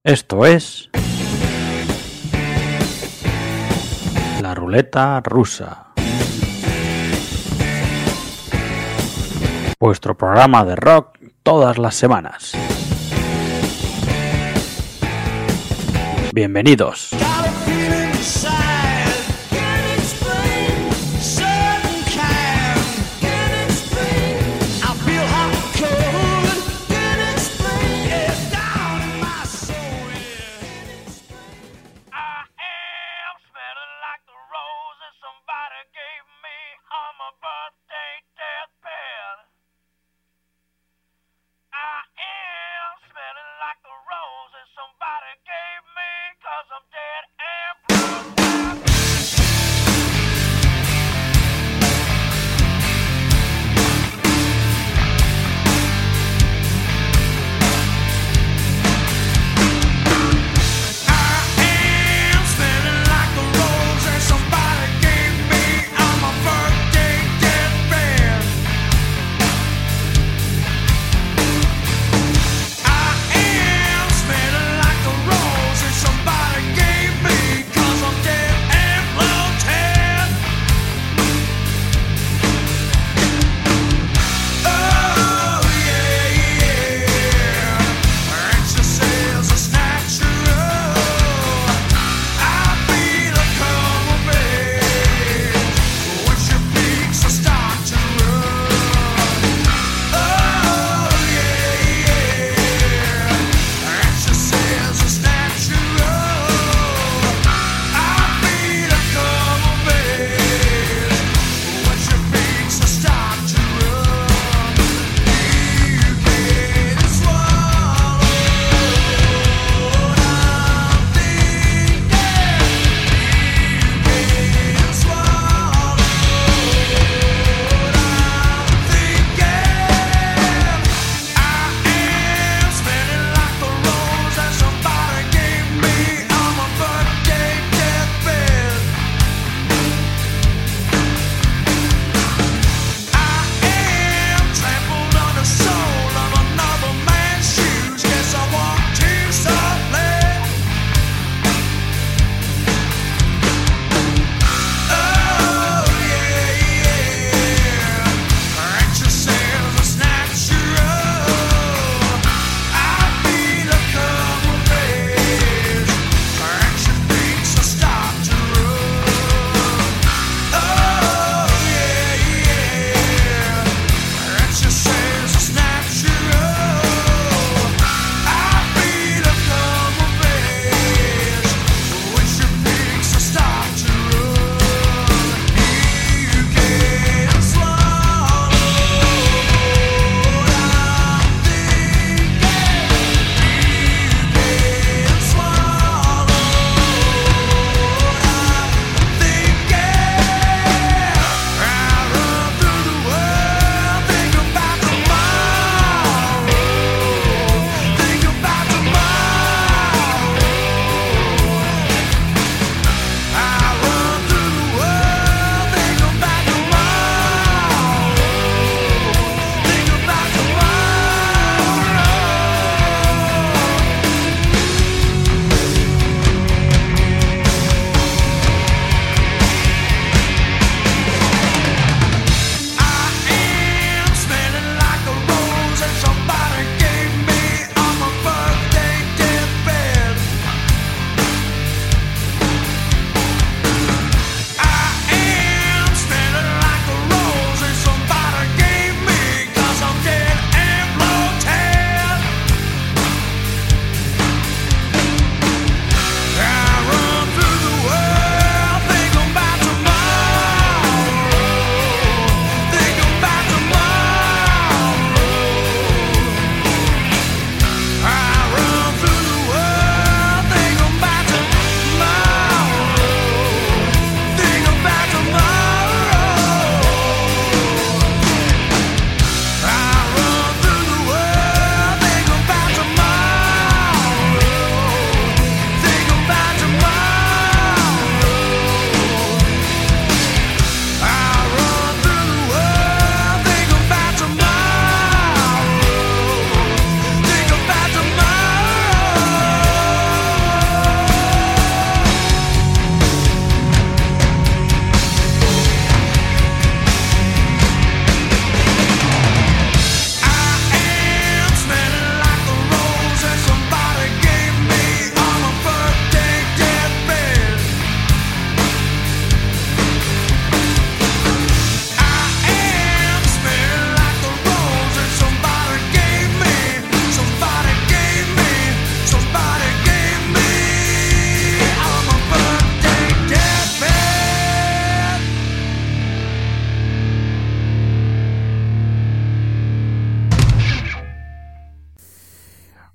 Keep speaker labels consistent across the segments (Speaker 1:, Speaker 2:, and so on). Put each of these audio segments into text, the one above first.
Speaker 1: Esto es la ruleta rusa, vuestro programa de rock todas las semanas. Bienvenidos.
Speaker 2: Somebody gave me, 'cause I'm dead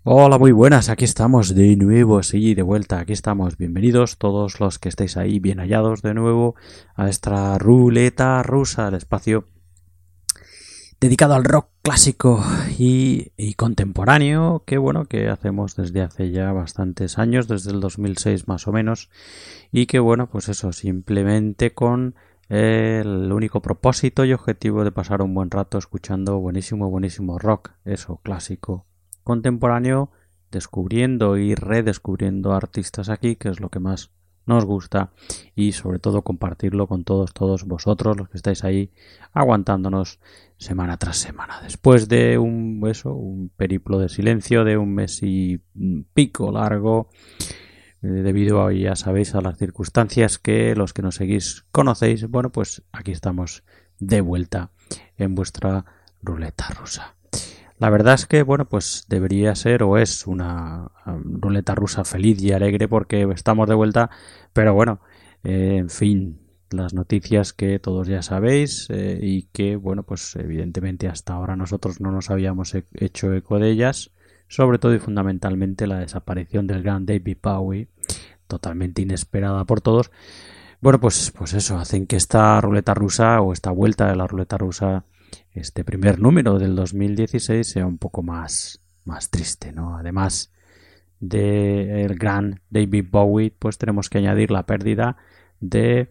Speaker 1: Hola, muy buenas, aquí estamos de nuevo, sí, de vuelta, aquí estamos. Bienvenidos todos los que estéis ahí bien hallados de nuevo a esta ruleta rusa, el espacio dedicado al rock clásico y contemporáneo, que bueno, que hacemos desde hace ya bastantes años, desde el 2006 más o menos, y que bueno, pues eso, simplemente con el único propósito y objetivo de pasar un buen rato escuchando buenísimo rock, eso, clásico, contemporáneo, descubriendo y redescubriendo artistas aquí, que es lo que más nos gusta, y sobre todo compartirlo con todos vosotros, los que estáis ahí aguantándonos semana tras semana. Después de un periplo de silencio de un mes y pico largo, debido a, ya sabéis, a las circunstancias que los que nos seguís conocéis, bueno, pues aquí estamos de vuelta en vuestra ruleta rusa. La verdad es que, bueno, pues debería ser o es una ruleta rusa feliz y alegre porque estamos de vuelta, pero bueno, en fin, las noticias que todos ya sabéis y que, bueno, pues evidentemente hasta ahora nosotros no nos habíamos hecho eco de ellas, sobre todo y fundamentalmente la desaparición del gran David Bowie, totalmente inesperada por todos. Bueno, pues eso, hacen que esta ruleta rusa o esta vuelta de la ruleta rusa, este primer número del 2016, sea un poco más triste, ¿no? Además del gran David Bowie, pues tenemos que añadir la pérdida de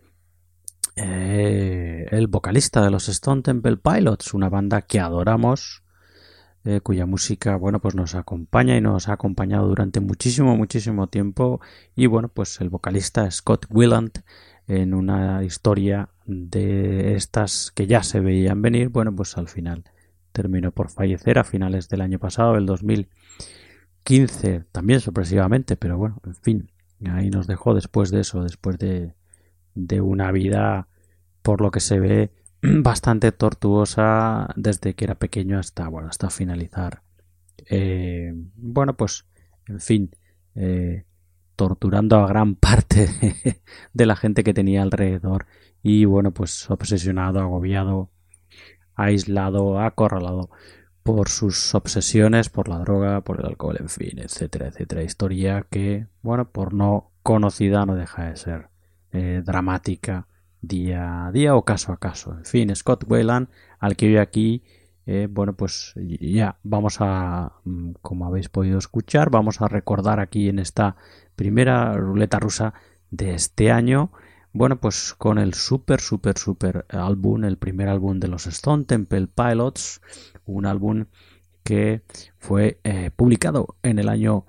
Speaker 1: el vocalista de los Stone Temple Pilots, una banda que adoramos, cuya música, bueno, pues nos acompaña y nos ha acompañado durante muchísimo tiempo. Y bueno, pues el vocalista Scott Weiland, en una historia de estas que ya se veían venir, bueno, pues al final terminó por fallecer a finales del año pasado, el 2015, también sorpresivamente, pero bueno, en fin, ahí nos dejó después de eso, después de una vida, por lo que se ve, bastante tortuosa desde que era pequeño hasta finalizar. Bueno, pues, en fin, torturando a gran parte de la gente que tenía alrededor y, bueno, pues obsesionado, agobiado, aislado, acorralado por sus obsesiones, por la droga, por el alcohol, en fin, etcétera. Historia que, bueno, por no conocida no deja de ser dramática día a día o caso a caso. En fin, Scott Weiland, al que hoy aquí, bueno, pues ya vamos a, como habéis podido escuchar, vamos a recordar aquí en esta primera ruleta rusa de este año, bueno, pues con el super álbum, el primer álbum de los Stone Temple Pilots, un álbum que fue publicado en el año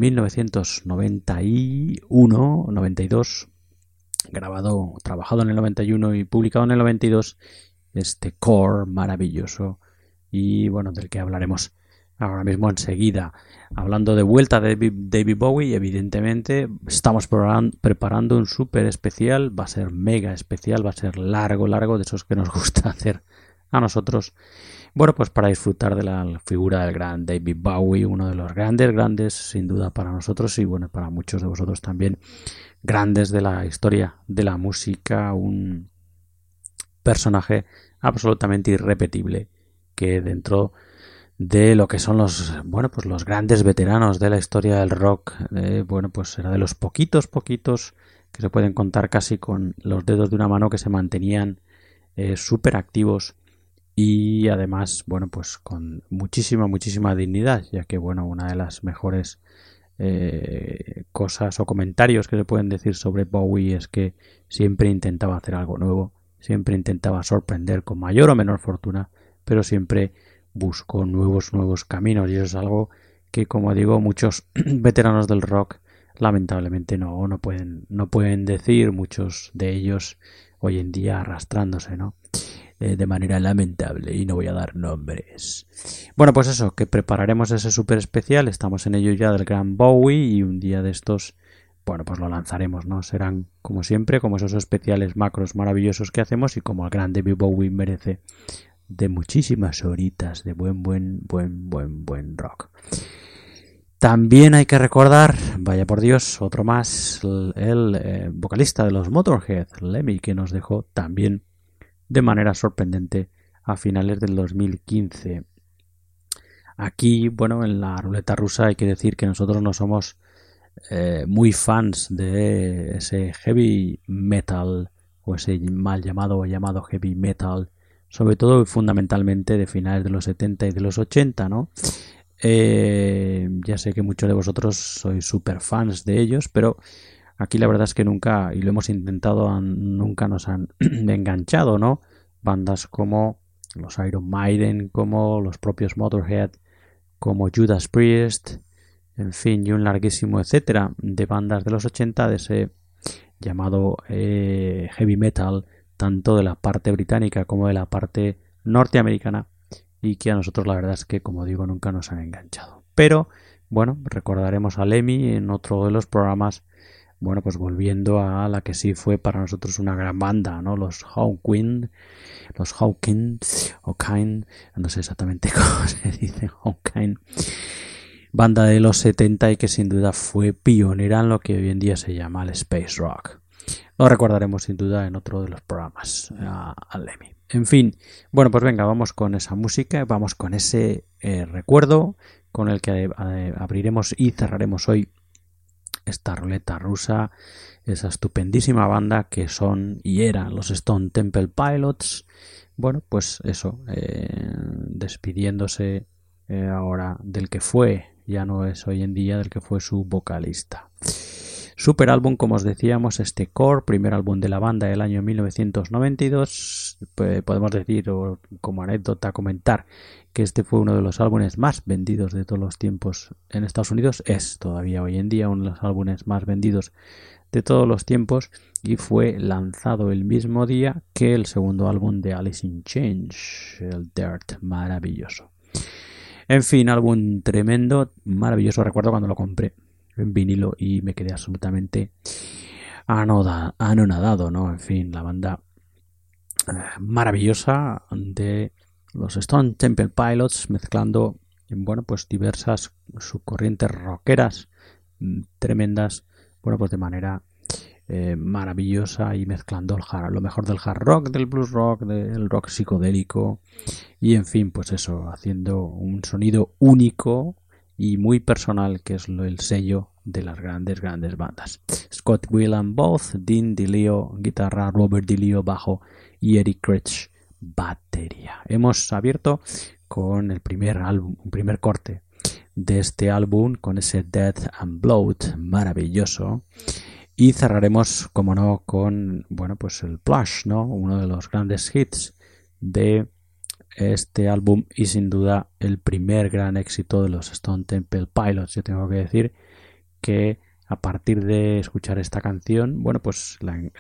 Speaker 1: 1991-92, trabajado en el 91 y publicado en el 92, este core maravilloso y bueno, del que hablaremos ahora mismo enseguida. Hablando de vuelta de David Bowie, evidentemente estamos preparando un súper especial, va a ser mega especial, va a ser largo, de esos que nos gusta hacer a nosotros. Bueno, pues para disfrutar de la figura del gran David Bowie, uno de los grandes, sin duda para nosotros y bueno, para muchos de vosotros también, grandes de la historia de la música, un personaje absolutamente irrepetible que dentro de lo que son los, bueno, pues los grandes veteranos de la historia del rock, bueno, pues era de los poquitos que se pueden contar casi con los dedos de una mano que se mantenían súper activos y además, bueno, pues con muchísima dignidad, ya que, bueno, una de las mejores cosas o comentarios que se pueden decir sobre Bowie es que siempre intentaba hacer algo nuevo, siempre intentaba sorprender con mayor o menor fortuna, pero siempre buscó nuevos caminos y eso es algo que, como digo, muchos veteranos del rock lamentablemente no pueden decir, muchos de ellos hoy en día arrastrándose, ¿no? De manera lamentable, y no voy a dar nombres. Bueno, pues eso, que prepararemos ese súper especial, estamos en ello ya, del gran Bowie, y un día de estos, bueno, pues lo lanzaremos, ¿no? Serán, como siempre, como esos especiales macros maravillosos que hacemos y como el gran David Bowie merece, de muchísimas horitas de buen rock. También hay que recordar, vaya por Dios, otro más, el vocalista de los Motorhead, Lemmy, que nos dejó también de manera sorprendente a finales del 2015. Aquí, bueno, en la ruleta rusa hay que decir que nosotros no somos muy fans de ese heavy metal o ese mal llamado heavy metal, sobre todo y fundamentalmente de finales de los 70 y de los 80, ¿no? Ya sé que muchos de vosotros sois super fans de ellos, pero aquí la verdad es que nunca, y lo hemos intentado, nunca nos han enganchado, ¿no? Bandas como los Iron Maiden, como los propios Motorhead, como Judas Priest, en fin, y un larguísimo etcétera de bandas de los 80 de ese llamado heavy metal, tanto de la parte británica como de la parte norteamericana, y que a nosotros la verdad es que, como digo, nunca nos han enganchado. Pero, bueno, recordaremos a Lemmy en otro de los programas, bueno, pues volviendo a la que sí fue para nosotros una gran banda, ¿no? Los Hawkwind, los Hawkins, Hawkins, no sé exactamente cómo se dice, Hawkins, banda de los 70 y que sin duda fue pionera en lo que hoy en día se llama el space rock. Lo recordaremos sin duda en otro de los programas a Lemmy. En fin, bueno, pues venga, vamos con esa música, vamos con ese recuerdo con el que abriremos y cerraremos hoy esta ruleta rusa, esa estupendísima banda que son y eran los Stone Temple Pilots. Bueno, pues eso, despidiéndose ahora del que fue, ya no es hoy en día, del que fue su vocalista. Super álbum, como os decíamos, este Core, primer álbum de la banda del año 1992. Podemos decir, o como anécdota comentar, que este fue uno de los álbumes más vendidos de todos los tiempos en Estados Unidos. Es todavía hoy en día uno de los álbumes más vendidos de todos los tiempos y fue lanzado el mismo día que el segundo álbum de Alice in Chains, el Dirt, maravilloso. En fin, álbum tremendo, maravilloso. Recuerdo cuando lo compré en vinilo y me quedé absolutamente anonadado, ¿no? En fin, la banda maravillosa de los Stone Temple Pilots mezclando, bueno, pues diversas subcorrientes rockeras tremendas, bueno, pues de manera maravillosa y mezclando lo mejor del hard rock, del blues rock, del rock psicodélico y en fin, pues eso, haciendo un sonido único y muy personal, que es el sello de las grandes bandas. Scott Weiland voz, Dean DiLeo guitarra, Robert DiLeo bajo y Eric Critch batería. Hemos abierto con el primer corte de este álbum, con ese Death and Blood maravilloso, y cerraremos, como no, con, bueno, pues el Plush, ¿no? Uno de los grandes hits de este álbum y sin duda el primer gran éxito de los Stone Temple Pilots. Yo tengo que decir que a partir de escuchar esta canción, bueno, pues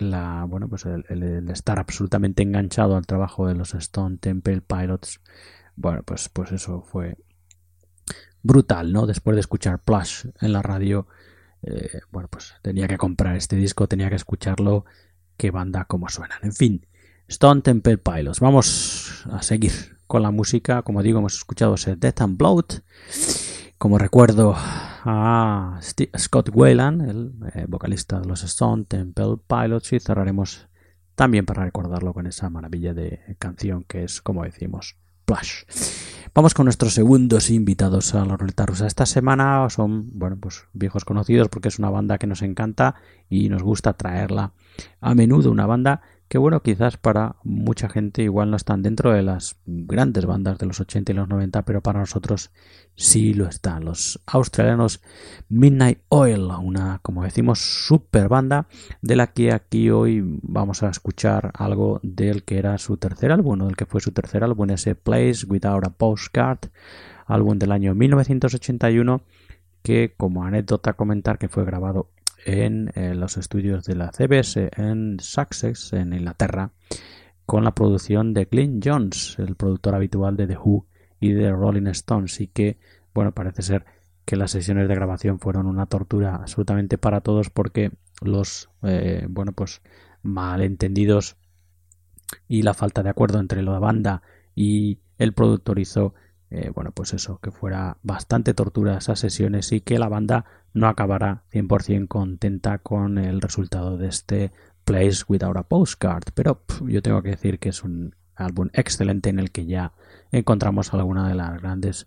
Speaker 1: el estar absolutamente enganchado al trabajo de los Stone Temple Pilots, bueno, pues eso fue brutal, ¿no? Después de escuchar Plush en la radio, bueno, pues tenía que comprar este disco, tenía que escucharlo, qué banda, cómo suenan. En fin, Stone Temple Pilots. Vamos a seguir con la música. Como digo, hemos escuchado ese Death and Blood. Como recuerdo a Scott Weiland, el vocalista de los Stone Temple Pilots, y cerraremos también para recordarlo con esa maravilla de canción que es, como decimos, Plush. Vamos con nuestros segundos invitados a la ruleta rusa. Esta semana son, bueno, pues viejos conocidos porque es una banda que nos encanta y nos gusta traerla a menudo. Una banda que, bueno, quizás para mucha gente igual no están dentro de las grandes bandas de los 80 y los 90, pero para nosotros sí lo están. Los australianos Midnight Oil, una, como decimos, super banda de la que aquí hoy vamos a escuchar algo del que era su tercer álbum, o del que fue su tercer álbum, ese Place Without a Postcard, álbum del año 1981, que, como anécdota, comentar que fue grabado en los estudios de la CBS en Sussex, en Inglaterra, con la producción de Glyn Johns, el productor habitual de The Who y de Rolling Stones, y que, bueno, parece ser que las sesiones de grabación fueron una tortura absolutamente para todos porque los, bueno, pues malentendidos y la falta de acuerdo entre la banda y el productor hizo, bueno, pues eso, que fuera bastante tortura esas sesiones y que la banda no acabara 100% contenta con el resultado de este Place Without a Postcard. Pero yo tengo que decir que es un álbum excelente en el que ya encontramos algunas de las grandes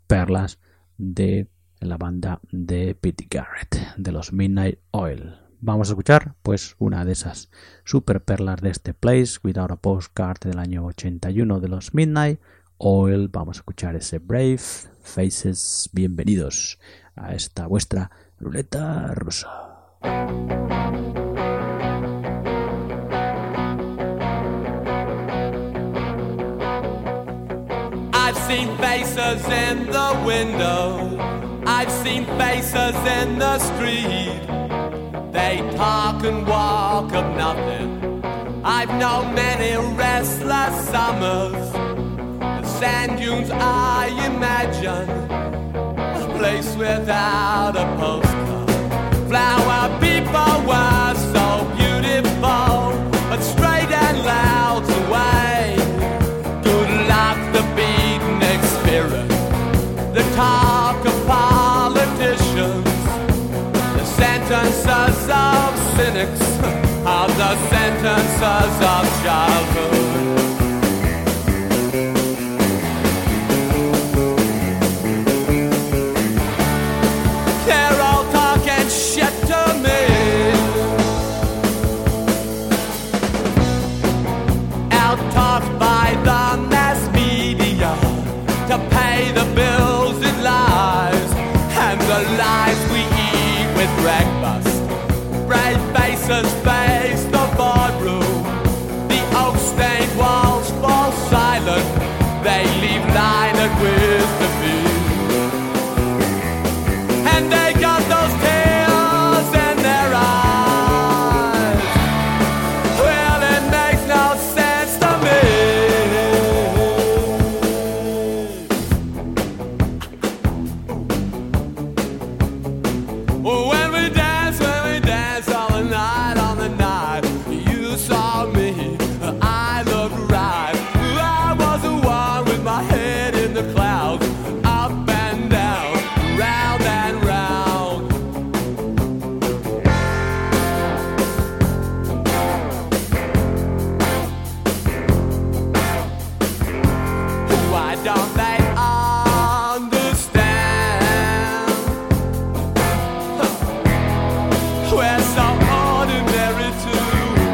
Speaker 1: perlas de la banda de Pete Garrett, de los Midnight Oil. Vamos a escuchar pues una de esas super perlas de este Place Without a Postcard del año 81 de los Midnight Oil. Vamos a escuchar ese Brave Faces. Bienvenidos a esta vuestra ruleta rusa.
Speaker 2: I've seen faces in the window, I've seen faces in the street. They talk and walk of nothing. I've known many restless summers. The sand dunes I imagine, a place without a postcard. Flower people were so beautiful, but straight and loud away. Good luck the beaten experience, the talk of politicians, the sentences of cynics, are the sentences of childhood. They're all talking shit to me, out-talked by the mass media to pay the bills in lies, and the lies we eat with breakfast. Brave faces face the boardroom, the oak-stained walls fall silent, they leave lined with the view. And they got those tears in their eyes. Well, it makes no sense to me. When we dance all the night, you saw me, I looked right. I was the one with my head in the clouds, up and down, round and round. Why don't they understand? We're so ordinary too.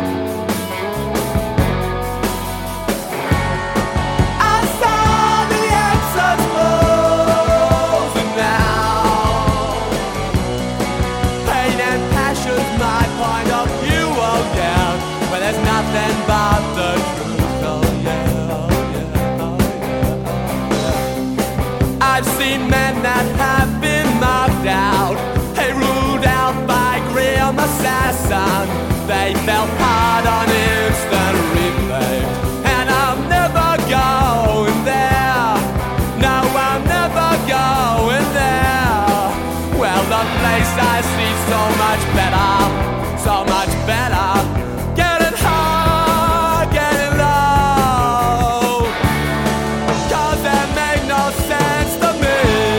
Speaker 2: I saw the answers closing now. Pain and passion's my point of view, oh yeah. But there's nothing but the truth, oh yeah, oh yeah, oh yeah, oh yeah. I've seen men that have been marked out, they ruled out by grim assassin. They fell hard on instant replay, and I'm never going there. No, I'm never going there. Well, the place I see so much better, so much better. Getting high, getting low, 'cause that make no sense to me.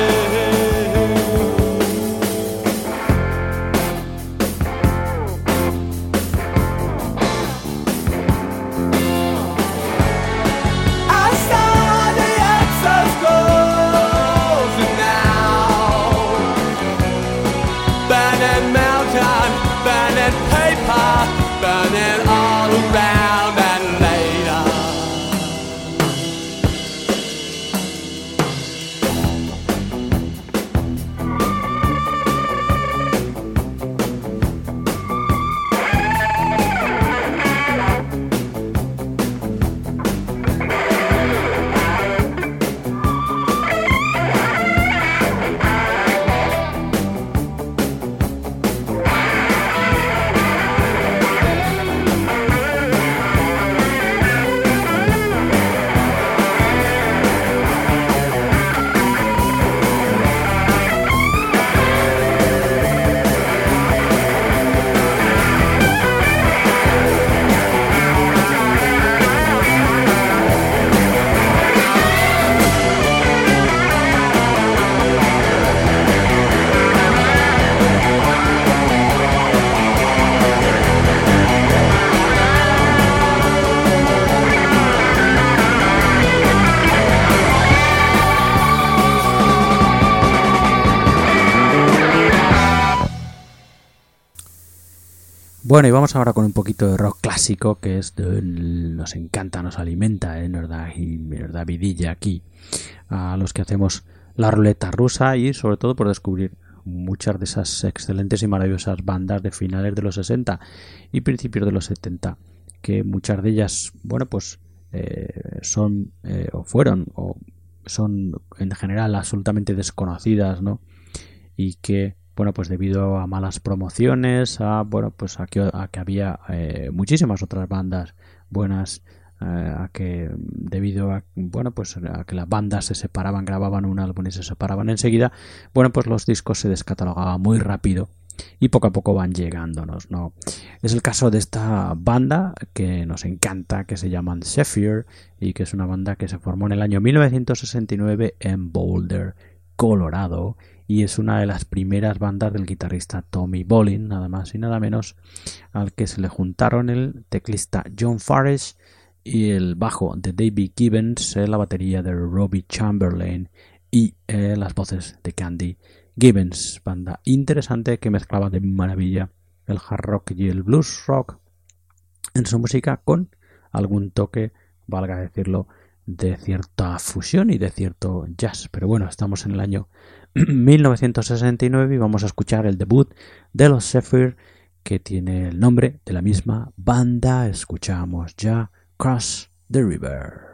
Speaker 2: I saw the answers closing now. Burning mountain, burning paper.
Speaker 1: Bueno, y vamos ahora con un poquito de rock clásico, que es nos encanta, nos alimenta, nos da vidilla aquí a los que hacemos la ruleta rusa, y sobre todo por descubrir muchas de esas excelentes y maravillosas bandas de finales de los 60 y principios de los 70, que muchas de ellas, bueno, pues son o fueron o son en general absolutamente desconocidas, ¿no? Y que, bueno, pues debido a malas promociones, pues a que había muchísimas otras bandas buenas, a que debido a, bueno, pues a que las bandas se separaban, grababan un álbum y se separaban enseguida, bueno, pues los discos se descatalogaban muy rápido y poco a poco van llegándonos, ¿no? Es el caso de esta banda que nos encanta, que se llaman Zephyr, y que es una banda que se formó en el año 1969 en Boulder, Colorado, y es una de las primeras bandas del guitarrista Tommy Bolin, nada más y nada menos, al que se le juntaron el teclista John Farish y el bajo de David Gibbons, la batería de Robbie Chamberlain y las voces de Candy Gibbons. Banda interesante que mezclaba de maravilla el hard rock y el blues rock en su música, con algún toque, valga decirlo, de cierta fusión y de cierto jazz. Pero bueno, estamos en el año 1969 y vamos a escuchar el debut de los Zephyr, que tiene el nombre de la misma banda. Escuchamos ya Cross the River.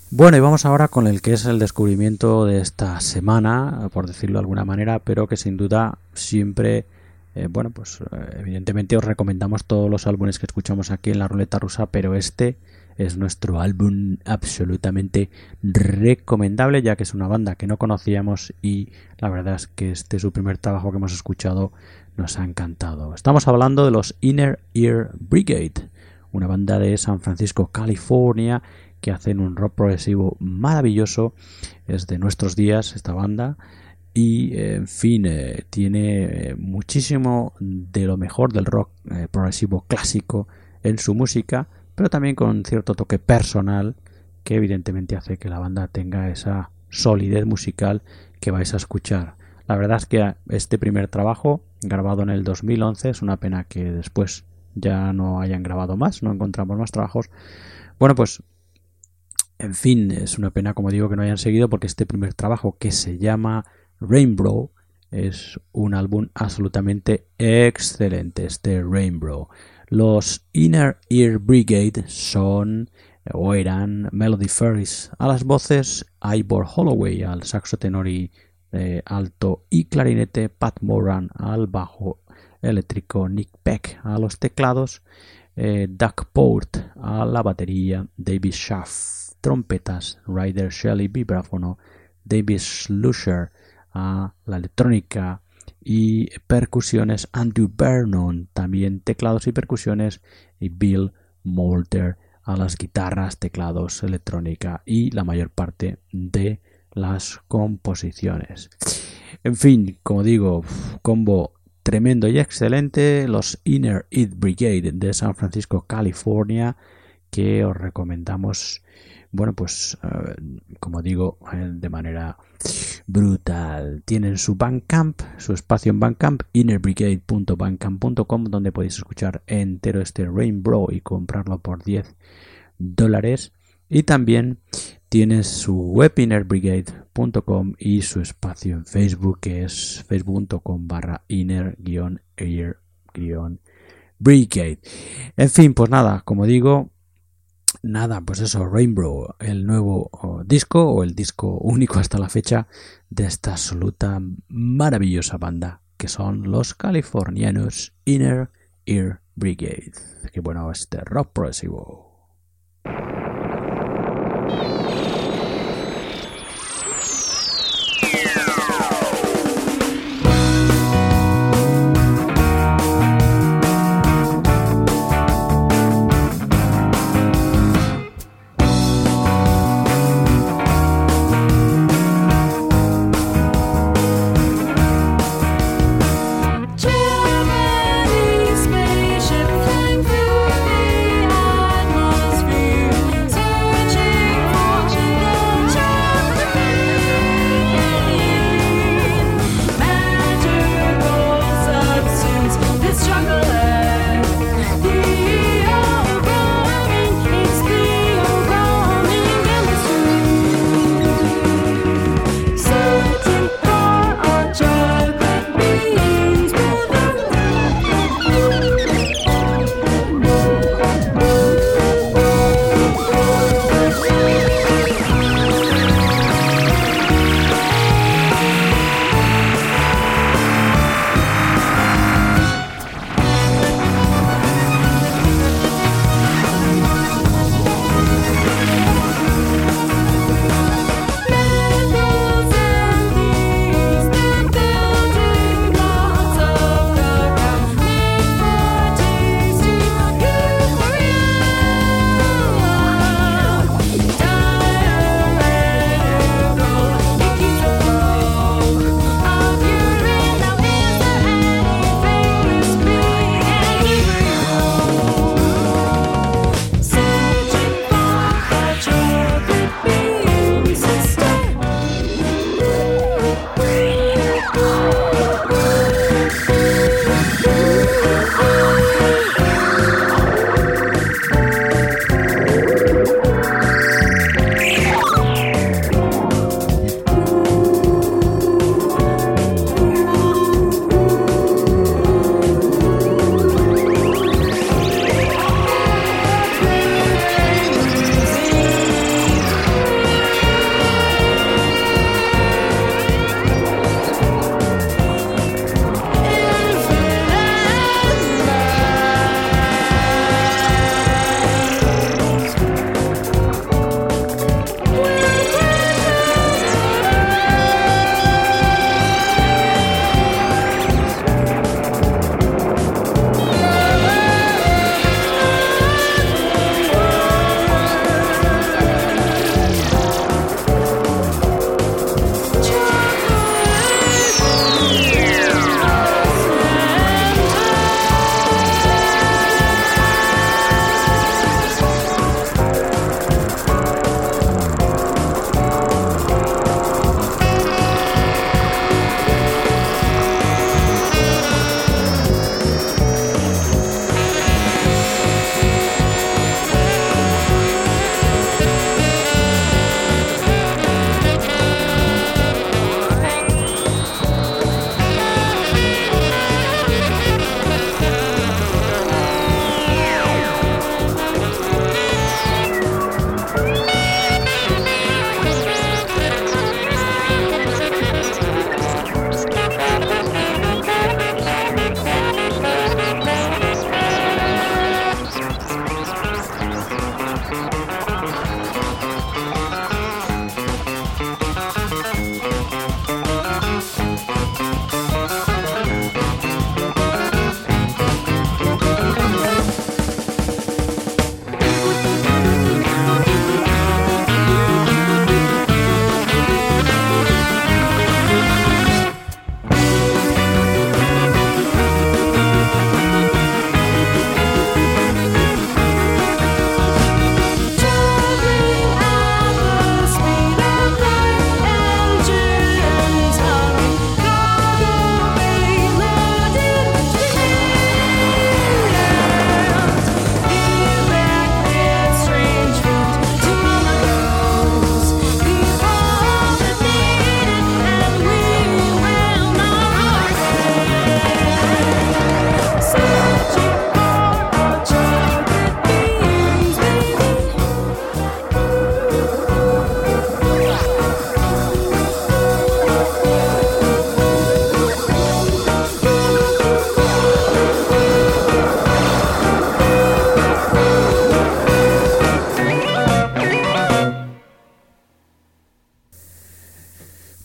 Speaker 1: Bueno, y vamos ahora con el que es el descubrimiento de esta semana, por decirlo de alguna manera, pero que sin duda siempre, evidentemente os recomendamos todos los álbumes que escuchamos aquí en la Ruleta Rusa, pero este es nuestro álbum absolutamente recomendable, ya que es una banda que no conocíamos y la verdad es que este su primer trabajo que hemos escuchado nos ha encantado. Estamos hablando de los Inner Ear Brigade, una banda de San Francisco, California, que hacen un rock progresivo maravilloso. Es de nuestros días esta banda y tiene muchísimo de lo mejor del rock progresivo clásico en su música, pero también con cierto toque personal que evidentemente hace que la banda tenga esa solidez musical que vais a escuchar. La verdad es que este primer trabajo, grabado en el 2011, es una pena que después ya no hayan grabado más, no encontramos más trabajos. Bueno, pues en fin, es una pena, como digo, que no hayan seguido, porque este primer trabajo, que se llama Rainbow, es un álbum absolutamente excelente, este Rainbow. Los Inner Ear Brigade son o eran Melody Ferris a las voces, Ivor Holloway al saxo tenor y alto y clarinete, Pat Moran al bajo eléctrico, Nick Peck a los teclados, Doug Port a la batería, David Schaff trompetas, Ryder Shelley vibráfono, David Schlusser a la electrónica y percusiones, Andrew Vernon también teclados y percusiones, y Bill Moulter a las guitarras, teclados, electrónica y la mayor parte de las composiciones. En fin, como digo, combo tremendo y excelente, los Inner Ear Brigade de San Francisco, California, que os recomendamos, bueno, pues como digo, de manera brutal. Tienen su Bandcamp, su espacio en Bandcamp, innerbrigade.bandcamp.com, donde podéis escuchar entero este Rainbow y comprarlo por $10. Y también tiene su web, innerbrigade.com, y su espacio en Facebook, que es facebook.com/inner-ear-brigade. En fin, pues nada, como digo, pues eso, Rainbow, el nuevo disco, o el disco único hasta la fecha de esta absoluta maravillosa banda que son los californianos Inner Ear Brigade. Qué bueno este rock progresivo.
Speaker 3: Germany spaceship flying through the atmosphere.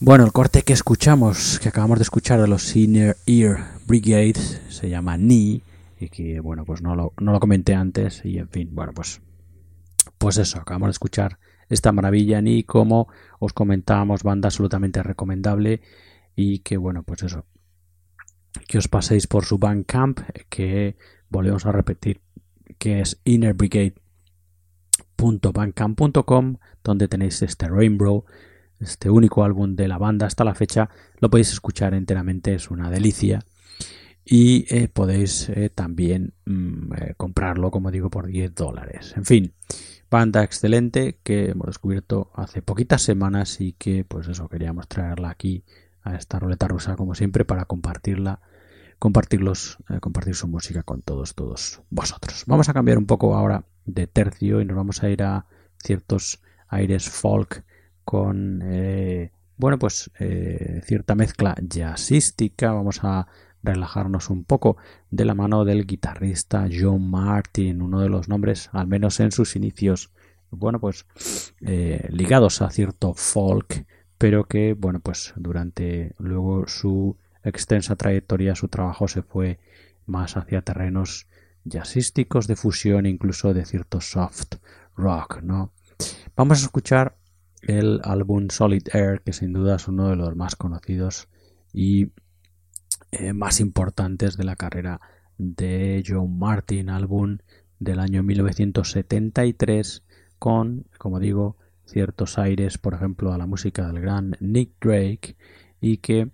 Speaker 1: Bueno, el corte que escuchamos, que acabamos de escuchar de los Inner Ear Brigade, se llama Knee, y que, bueno, pues no lo comenté antes, y en fin, bueno, pues eso, acabamos de escuchar esta maravilla Knee, como os comentábamos, banda absolutamente recomendable, y que, bueno, pues eso, que os paséis por su Bandcamp, que volvemos a repetir, que es innerbrigade.bandcamp.com, donde tenéis este Rainbow, este único álbum de la banda hasta la fecha. Lo podéis escuchar enteramente, es una delicia, y podéis también comprarlo, como digo, por $10. En fin, banda excelente que hemos descubierto hace poquitas semanas y que, pues eso, queríamos traerla aquí a esta ruleta rusa, como siempre, para compartir su música con todos vosotros. Vamos a cambiar un poco ahora de tercio y nos vamos a ir a ciertos aires folk con cierta mezcla jazzística. Vamos a relajarnos un poco de la mano del guitarrista John Martyn, uno de los nombres, al menos en sus inicios, ligados a cierto folk, pero que, durante luego su extensa trayectoria, su trabajo se fue más hacia terrenos jazzísticos, de fusión, incluso de cierto soft rock, ¿no? Vamos a escuchar el álbum Solid Air, que sin duda es uno de los más conocidos y más importantes de la carrera de John Martyn, álbum del año 1973, con, como digo, ciertos aires, por ejemplo, a la música del gran Nick Drake, y que,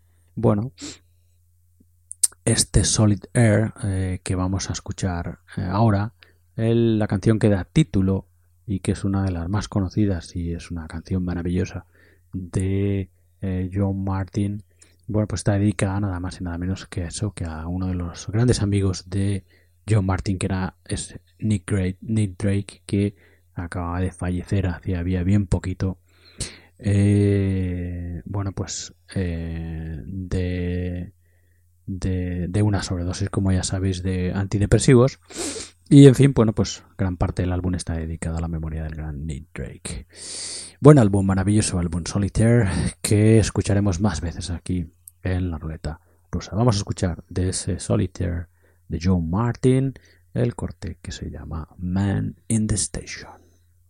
Speaker 1: este Solid Air que vamos a escuchar ahora, la canción que da título y que es una de las más conocidas y es una canción maravillosa de John Martyn, está dedicada nada más y nada menos que eso, que a uno de los grandes amigos de John Martyn, que es Nick Drake, que acaba de fallecer hacía bien poquito, de una sobredosis, como ya sabéis, de antidepresivos. Y en fin, gran parte del álbum está dedicado a la memoria del gran Nick Drake. Buen álbum, maravilloso álbum Solitaire, que escucharemos más veces aquí en la ruleta rusa. Vamos a escuchar de ese Solitaire de John Martyn el corte que se llama Man in the Station.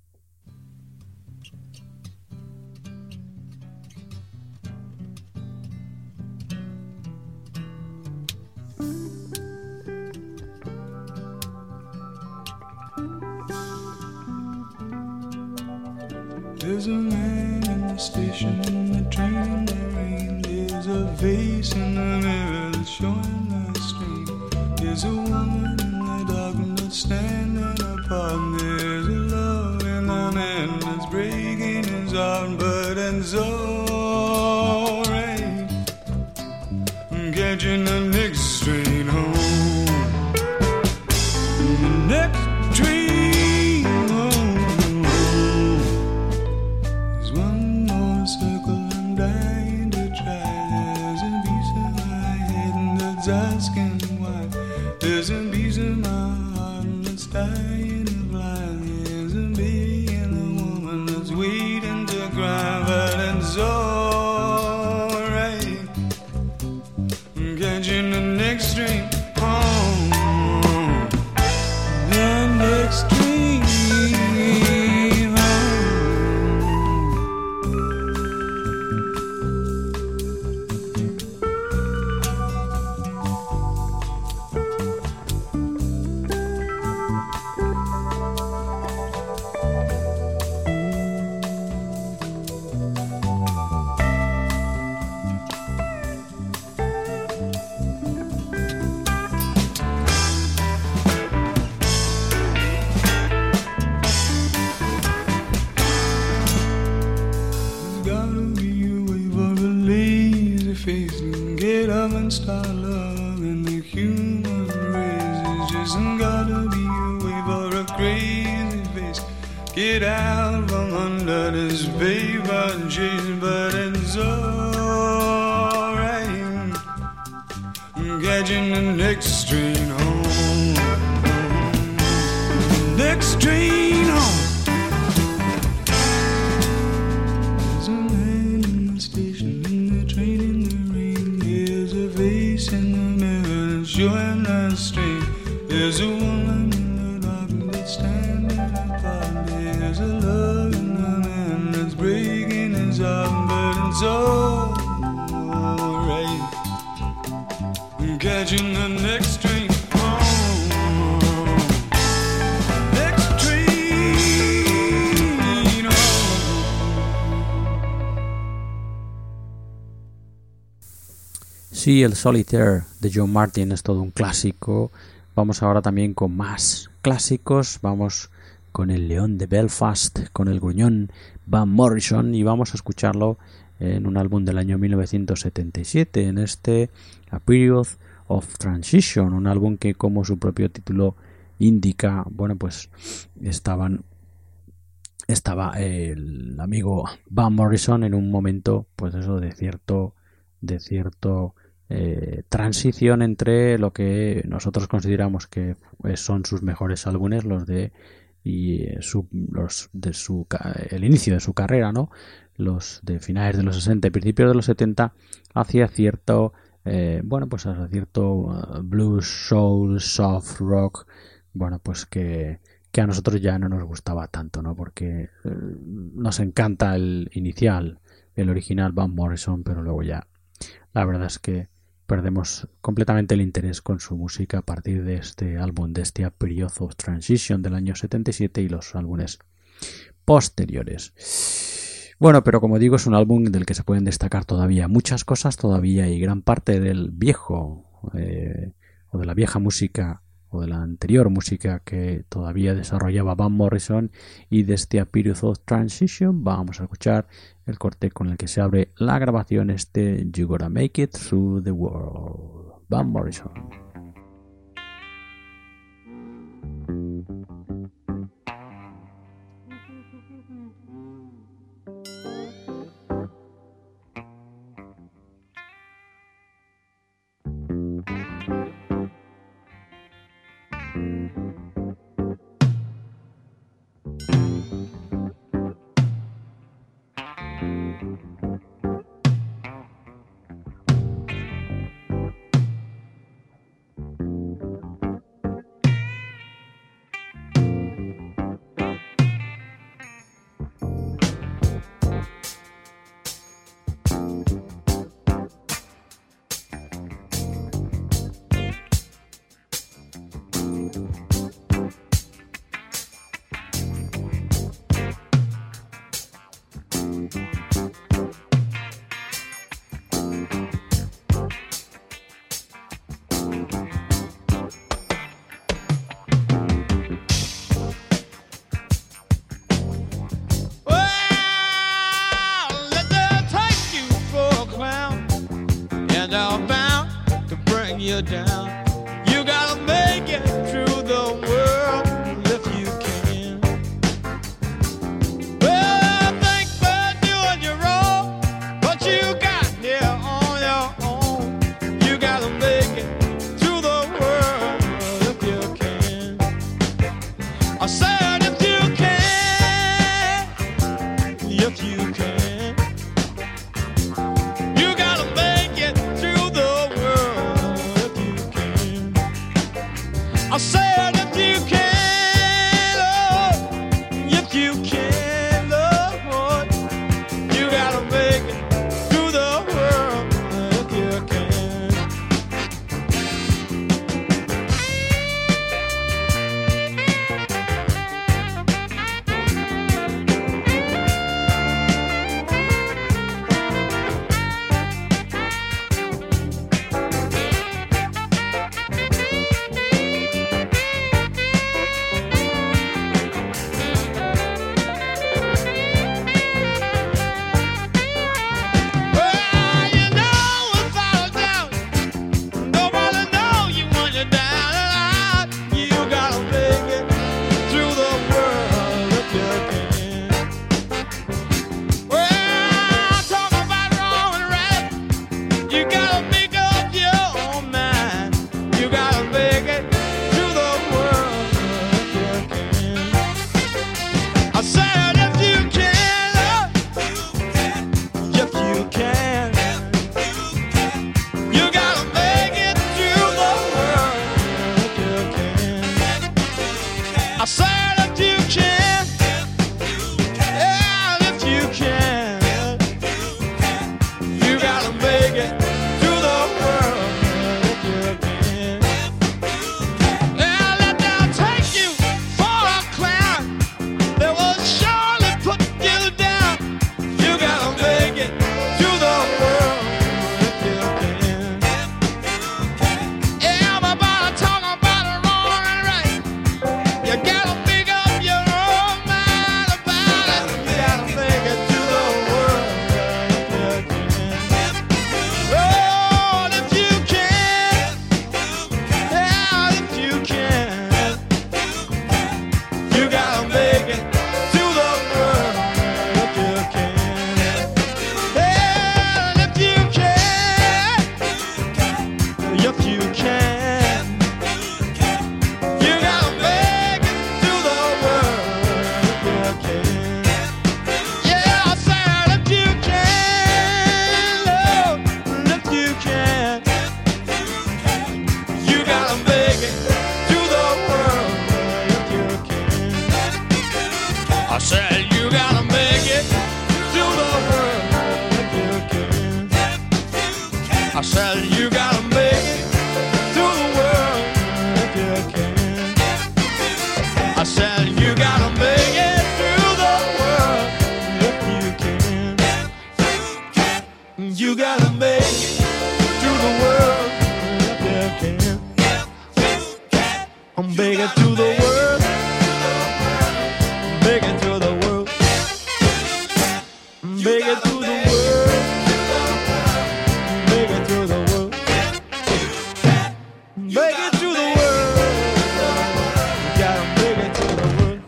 Speaker 3: There's a man in the station, in the train in the rain. There's a vase in the mirror that's showing the stream. There's a woman in the dark that's standing apart. There's a love in the man that's breaking his heart, but it's alright. I'm catching the next train home. The next train home. There's one more circle I'm dying to try. There's a piece of my head that's asking why. There's a piece of my heart that's dying to fly. There's a baby and a woman that's waiting to cry, but it's alright. I'm catching the next train home. The next train home. There's gotta be a way for a lazy face to get up and start loving the human race. There's just gotta be a way for a crazy face get out from under this paper chase, but it's alright. I'm catching the next train home. Next train home. There's a man in the station, in it's alright. Catching the next train home. Next train home.
Speaker 1: Sí, el Solitaire de John Martyn es todo un clásico. Vamos ahora también con más clásicos. Vamos con el León de Belfast, con el gruñón Van Morrison, y vamos a escucharlo en un álbum del año 1977, en este A Period of Transition, un álbum que, como su propio título indica, bueno, pues estaba el amigo Van Morrison en un momento, pues eso, de cierto transición entre lo que nosotros consideramos que son sus mejores álbumes, el inicio de su carrera, ¿no? Los de finales de los 60 y principios de los 70, hacia cierto hacia cierto blues, soul, soft rock, bueno, pues que a nosotros ya no nos gustaba tanto, ¿no? Porque nos encanta el inicial, el original Van Morrison, pero luego ya la verdad es que perdemos completamente el interés con su música a partir de este álbum, de este A Period of Transition del año 77 y los álbumes posteriores. Bueno, pero como digo, es un álbum del que se pueden destacar todavía muchas cosas, todavía, y gran parte del viejo o de la vieja música o de la anterior música que todavía desarrollaba Van Morrison, y de este A Period of Transition vamos a escuchar el corte con el que se abre la grabación, You Gotta Make It Through the World, Van Morrison.
Speaker 2: Down. You gotta make it through the world if you can. Well, think about doing your own, but you got here on your own. You gotta make it through the world if you can. I said if you can, if you can. You gotta make it through the world. I said if you can, oh, if you can, Lord, you gotta make it through the world if you can.
Speaker 1: Make it to the world. Make it to the world. Make it to the world. You gotta make it to the world.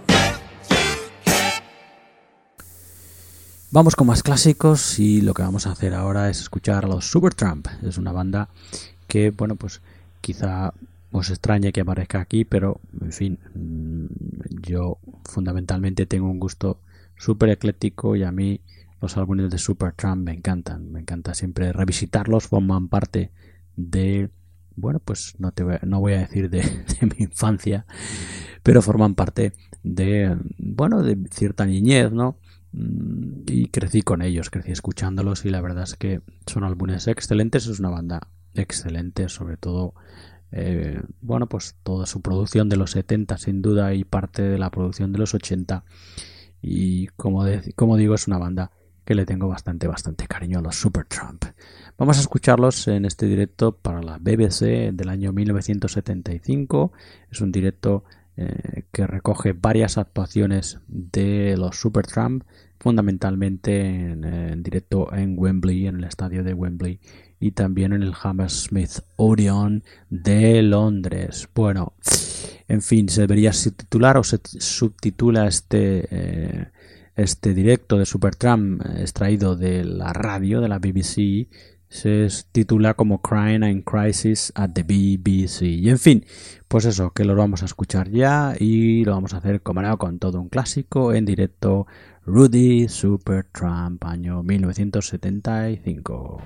Speaker 1: Vamos con más clásicos y lo que vamos a hacer ahora es escuchar a los Supertramp. Es una banda que, bueno, pues quizá os extrañe que aparezca aquí, pero en fin, yo fundamentalmente tengo un gusto súper ecléctico y a mí los álbumes de Supertramp me encantan. Me encanta siempre revisitarlos, forman parte de, bueno, pues no voy a decir de mi infancia, pero forman parte de, bueno, de cierta niñez, ¿no? Y crecí con ellos, crecí escuchándolos y la verdad es que son álbumes excelentes. Es una banda excelente, sobre todo bueno, pues toda su producción de los 70 sin duda y parte de la producción de los 80 y como digo, es una banda que le tengo bastante cariño a los Supertramp. Vamos a escucharlos en este directo para la BBC del año 1975. Es un directo que recoge varias actuaciones de los Supertramp, fundamentalmente en directo en Wembley, en el estadio de Wembley, y también en el Hammersmith Odeon de Londres. Bueno, en fin, se debería subtitular o se subtitula este directo de Supertramp extraído de la radio de la BBC. Se titula como Crying and Crisis at the BBC. Y en fin, pues eso, que lo vamos a escuchar ya y lo vamos a hacer como no, con todo un clásico en directo. Rudy Supertramp, año 1975.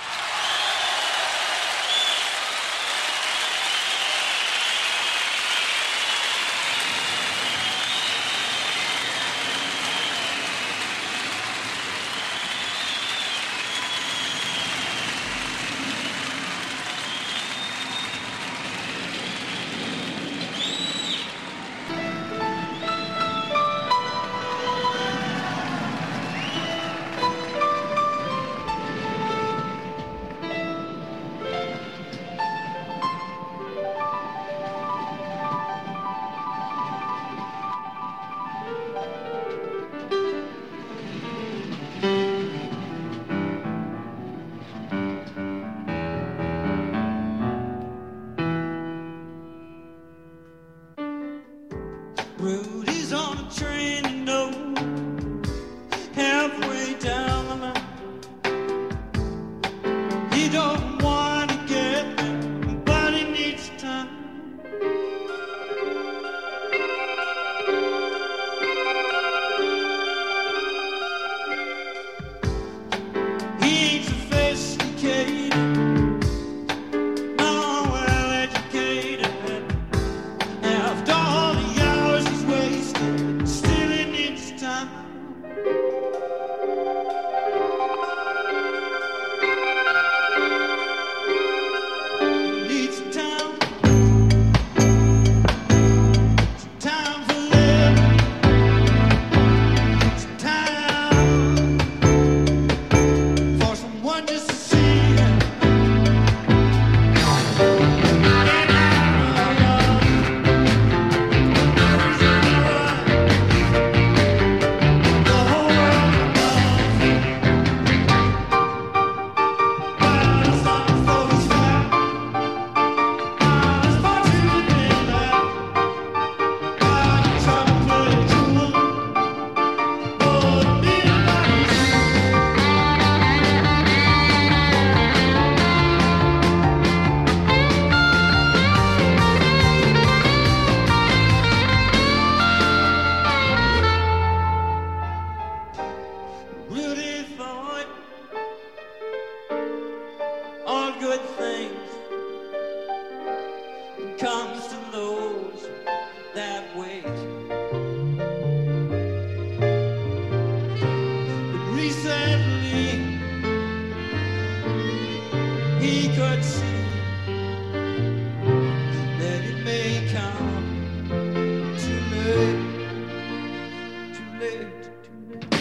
Speaker 3: Rudy's on a train, you know, halfway down the line. He don't want to get there, but he needs time. He ain't sophisticated, no, well educated. After all the hours he's wasted, still he needs time. Needs time. Time for living. Time for someone just to see him. Rudy thought all good things comes to those that wait. But recently he could see that it may come too late, too late, too late.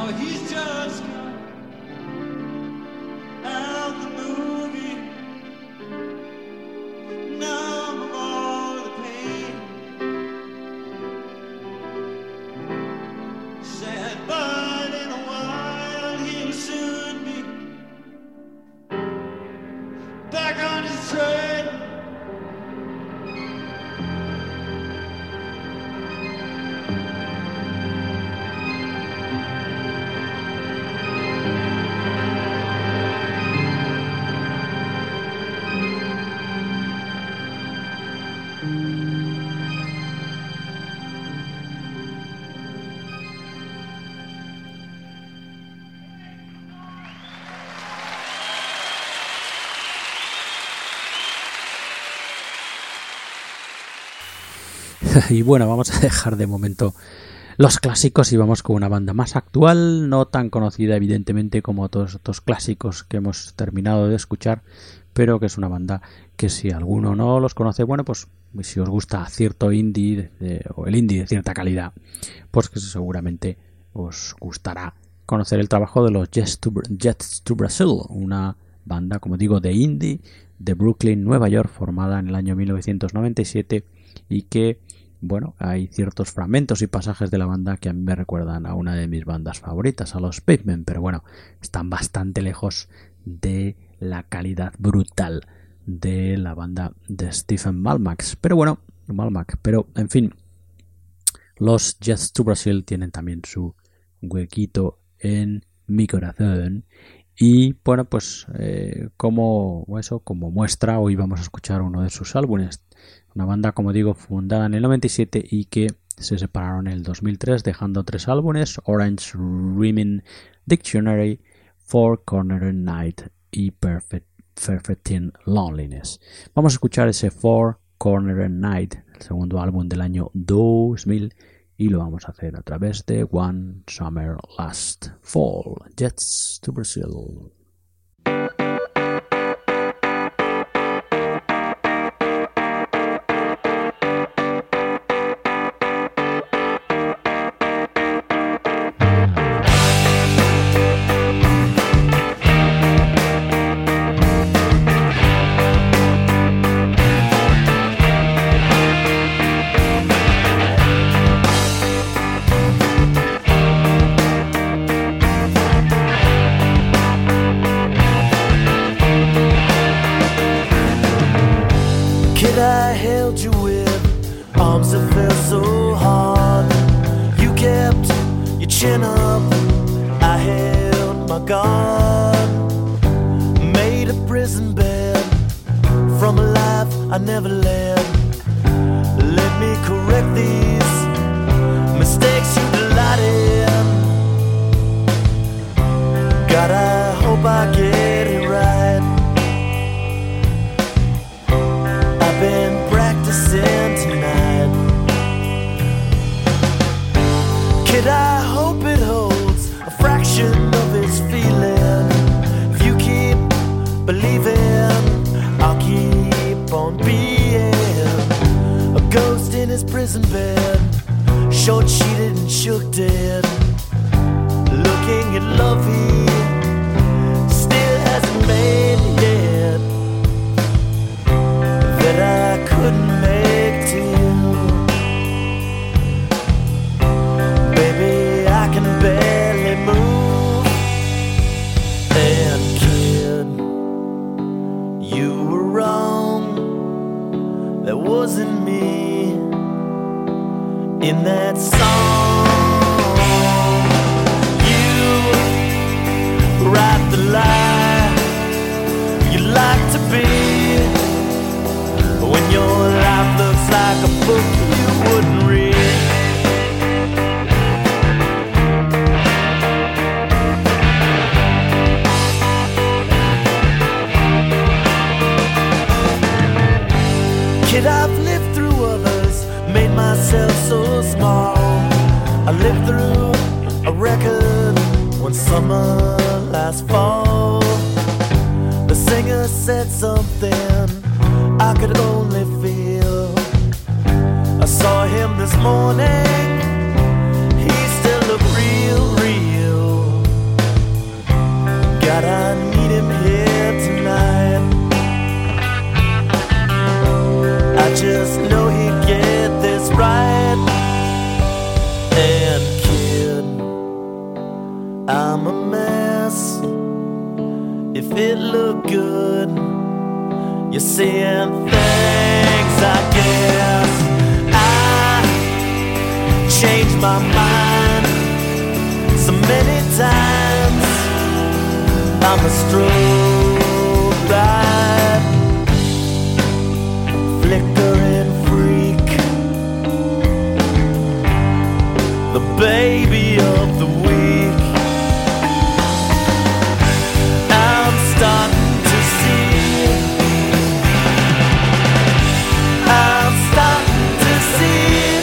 Speaker 3: he's just out the movie. Numb of all the pain. Sad, but in a while he'll soon be back on his train.
Speaker 1: Y bueno, vamos a dejar de momento los clásicos y vamos con una banda más actual, no tan conocida evidentemente como todos estos clásicos que hemos terminado de escuchar, pero que es una banda que si alguno no los conoce, bueno, pues si os gusta cierto indie o el indie de cierta calidad, pues que seguramente os gustará conocer el trabajo de los Jets to Brazil, una banda, como digo, de indie de Brooklyn, Nueva York, formada en el año 1997 y que, bueno, hay ciertos fragmentos y pasajes de la banda que a mí me recuerdan a una de mis bandas favoritas, a los Pavement, pero bueno, están bastante lejos de la calidad brutal de la banda de Stephen Malmack. Pero en fin, los Jets to Brazil tienen también su huequito en mi corazón. Y bueno, pues como muestra, hoy vamos a escuchar uno de sus álbumes. Una banda, como digo, fundada en el 97 y que se separaron en el 2003 dejando 3 álbumes: Orange Rhyming Dictionary, Four Cornered Night y Perfecting Loneliness. Vamos a escuchar ese Four Cornered Night, el segundo álbum del año 2000, y lo vamos a hacer a través de One Summer Last Fall, Jets to Brazil.
Speaker 2: This morning, he still looked real, real.
Speaker 4: I'm a mess. If it looked good, you're seeing things, I guess. I changed my mind so many times. I'm a strobe light, flickering freak, the baby of the week. I'm starting to see, I'm starting to see,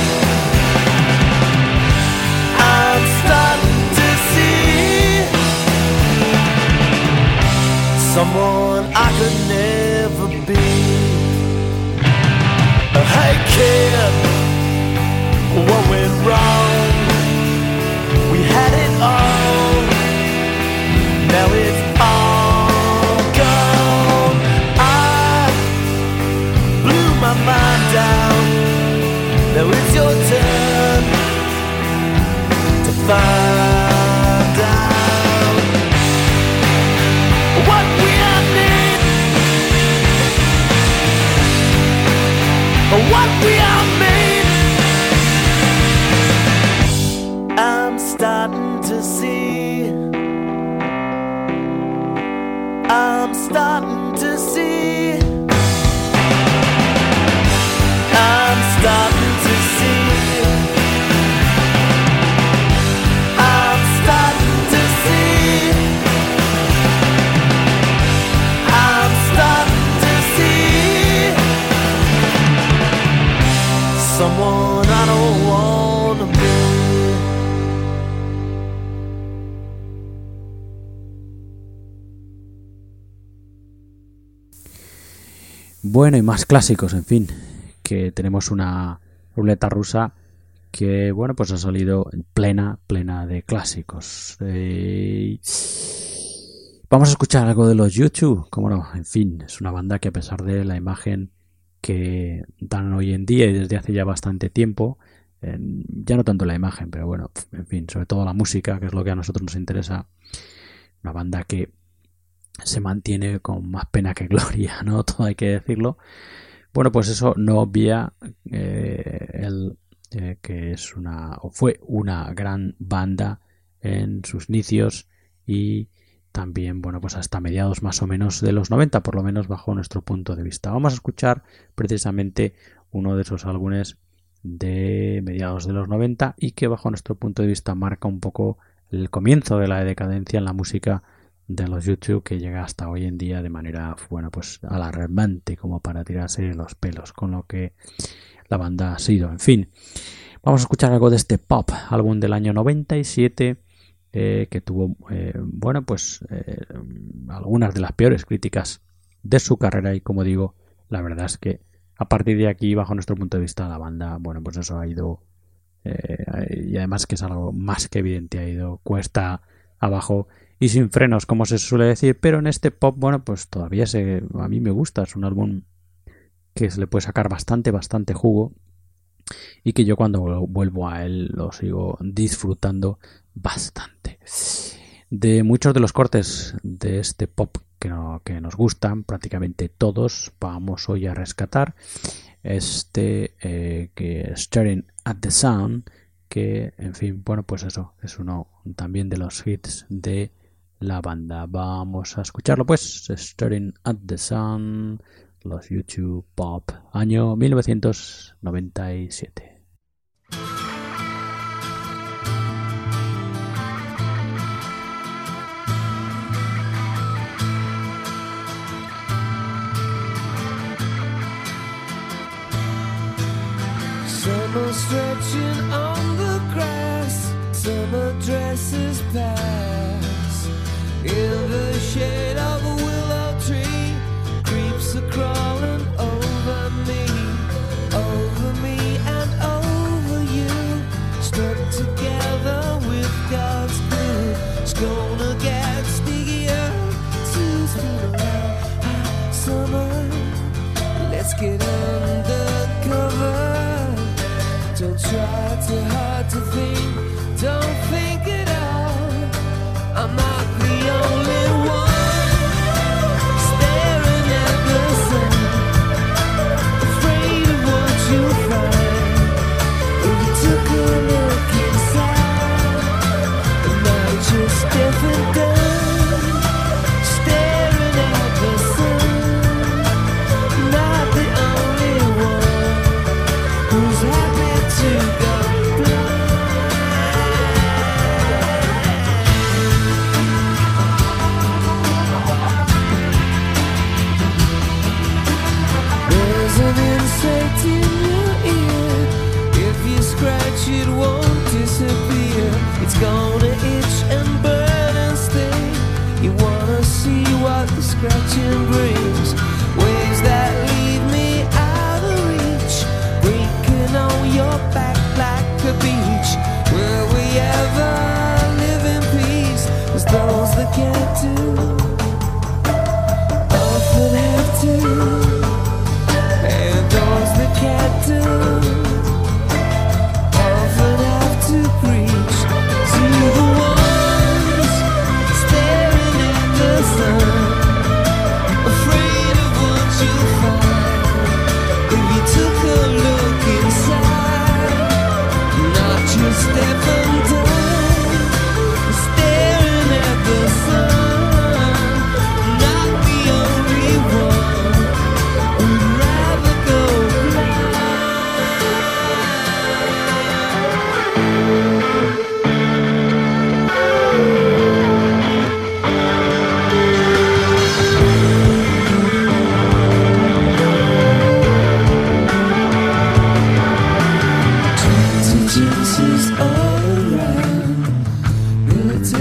Speaker 4: I'm starting to see someone I could never be. Hey kid, what went wrong? We had it all, now it's all gone. I blew my mind down, now it's your turn to find out what we all need, what we all made. I'm starting to see, I'm starting to see, I'm starting to see, I'm starting to see, I'm starting to see someone I don't wanna be.
Speaker 1: Bueno, y más clásicos, en fin, que tenemos una ruleta rusa que, bueno, pues ha salido plena de clásicos. Vamos a escuchar algo de los U2, cómo no, en fin, es una banda que a pesar de la imagen que dan hoy en día y desde hace ya bastante tiempo, ya no tanto la imagen, pero bueno, en fin, sobre todo la música, que es lo que a nosotros nos interesa, una banda que se mantiene con más pena que gloria, ¿no? Todo hay que decirlo. Bueno, pues eso no obvia que es fue una gran banda en sus inicios y también, bueno, pues hasta mediados más o menos de los 90, por lo menos bajo nuestro punto de vista. Vamos a escuchar precisamente uno de esos álbumes de mediados de los 90 y que bajo nuestro punto de vista marca un poco el comienzo de la decadencia en la música de los U2, que llega hasta hoy en día de manera, bueno, pues alarmante, como para tirarse los pelos con lo que la banda ha sido. En fin, vamos a escuchar algo de este Pop, álbum del año 97, que tuvo, bueno, pues algunas de las peores críticas de su carrera y, como digo, la verdad es que a partir de aquí, bajo nuestro punto de vista, la banda, bueno, pues eso ha ido, y además que es algo más que evidente, ha ido cuesta abajo y sin frenos, como se suele decir, pero en este Pop, bueno, pues todavía a mí me gusta, es un álbum que se le puede sacar bastante jugo y que yo cuando vuelvo a él lo sigo disfrutando bastante. De muchos de los cortes de este Pop que nos gustan, prácticamente todos, vamos hoy a rescatar que Staring at the Sun, que, en fin, bueno, pues eso es uno también de los hits de la banda. Vamos a escucharlo pues, Staring at the Sun, los U2 Pop, año 1997.
Speaker 2: Summer stretching on the grass, summer dresses pass. In the shade of a willow tree, creeps are crawling over me and over you. Stuck together with God's glue, it's gonna get stickier to spin around. Hot summer, let's get undercover. Don't try too hard to think, don't think at all.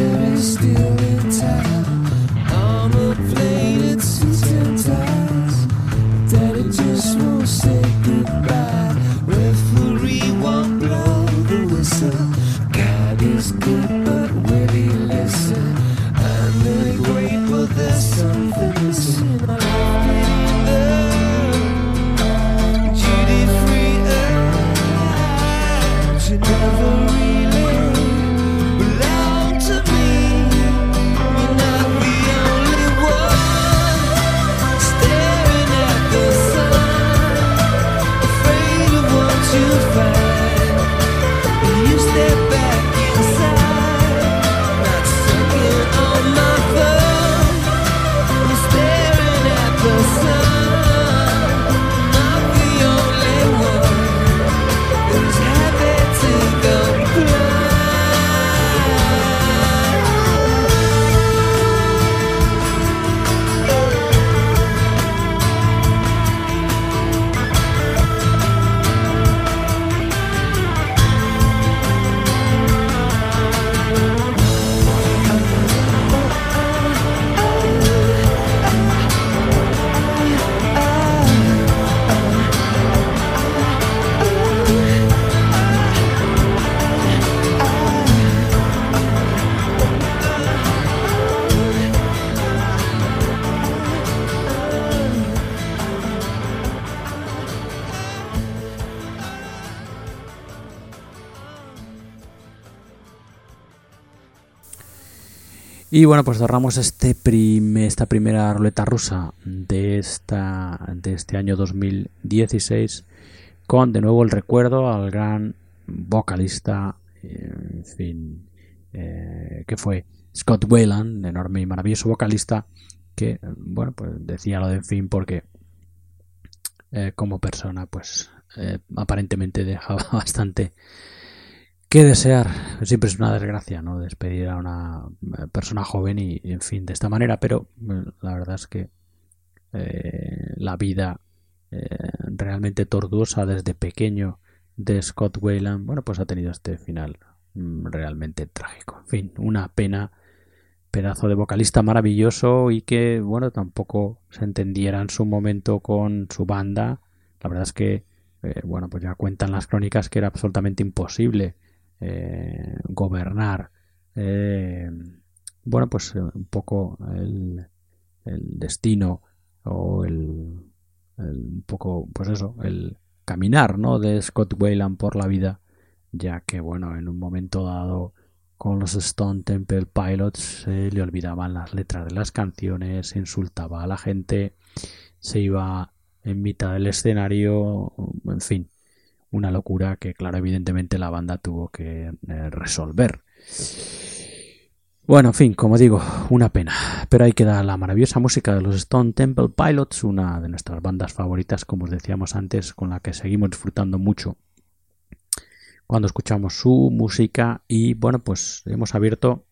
Speaker 3: city still in town. I'm a plane at suits and ties. Daddy just won't say goodbye. Referee won't blow the whistle. God is good, but will he listen? I'm really great, but there's something missing. I love it there, duty free. You never really belong to me. You're not the only one staring at the sun, afraid of what you find. You step back inside, not sucking on my thumb. I'm staring at the sun, not the only one who's happy to go blind.
Speaker 1: Y bueno, pues cerramos esta primera ruleta rusa de este año 2016 con de nuevo el recuerdo al gran vocalista, en fin, que fue Scott Weiland, enorme y maravilloso vocalista que, bueno, pues decía lo de en fin porque como persona pues aparentemente dejaba bastante que desear. Siempre es una desgracia, ¿no?, despedir a una persona joven y en fin, de esta manera, pero la verdad es que la vida realmente tortuosa desde pequeño de Scott Weiland, bueno, pues ha tenido este final realmente trágico. En fin, una pena, pedazo de vocalista maravilloso y que, bueno, tampoco se entendiera en su momento con su banda. La verdad es que, bueno, pues ya cuentan las crónicas que era absolutamente imposible gobernar, bueno, pues un poco el destino o un poco, pues eso, el caminar, ¿no?, de Scott Weiland por la vida, ya que, bueno, en un momento dado con los Stone Temple Pilots se le olvidaban las letras de las canciones, insultaba a la gente, se iba en mitad del escenario, en fin, una locura que, claro, evidentemente la banda tuvo que resolver. Bueno, en fin, como digo, una pena. Pero ahí queda la maravillosa música de los Stone Temple Pilots, una de nuestras bandas favoritas, como os decíamos antes, con la que seguimos disfrutando mucho cuando escuchamos su música. Y bueno, pues hemos abierto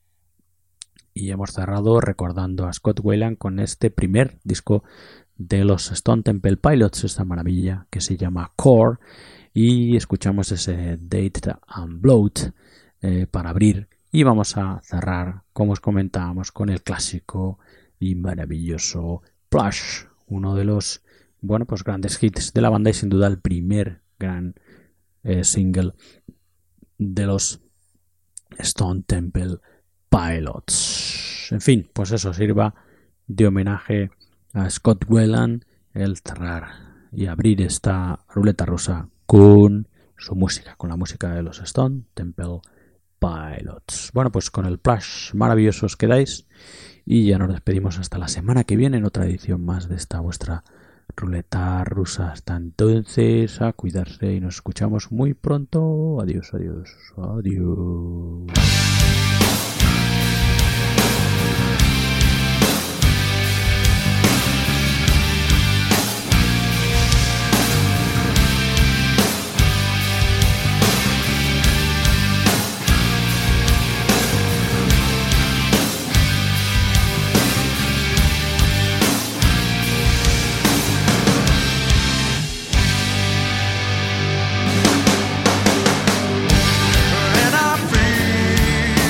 Speaker 1: y hemos cerrado recordando a Scott Weiland con este primer disco de los Stone Temple Pilots, esta maravilla que se llama Core. Y escuchamos ese Date and Blood para abrir y vamos a cerrar, como os comentábamos, con el clásico y maravilloso Plush, uno de los, bueno, pues grandes hits de la banda y sin duda el primer gran single de los Stone Temple Pilots. En fin, pues eso sirva de homenaje a Scott Weiland el cerrar y abrir esta ruleta rusa con su música, con la música de los Stone Temple Pilots. Bueno, pues con el Plush maravilloso os quedáis y ya nos despedimos hasta la semana que viene en otra edición más de esta vuestra ruleta rusa. Hasta entonces, a cuidarse y nos escuchamos muy pronto. Adiós, adiós, adiós.
Speaker 2: And I feel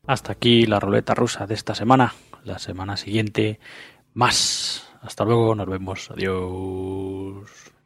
Speaker 1: Hasta aquí la ruleta rusa de esta semana. La semana siguiente más. Hasta luego, nos vemos. Adiós.